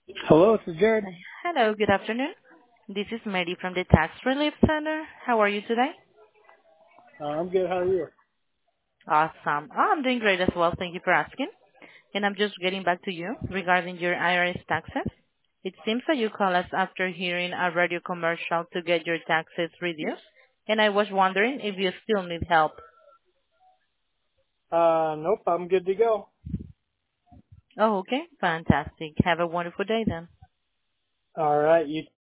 Hello, this is Jared. Hello, good afternoon. This is Mary from the Tax Relief Center. How are you today? I'm good. How are you? Awesome. I'm doing great as well. Thank you for asking. And I'm just getting back to you regarding your IRS taxes. It seems that you called us after hearing a radio commercial to get your taxes reduced, and I was wondering if you still need help. Nope, I'm good to go. Oh, okay. Fantastic. Have a wonderful day then. All right, you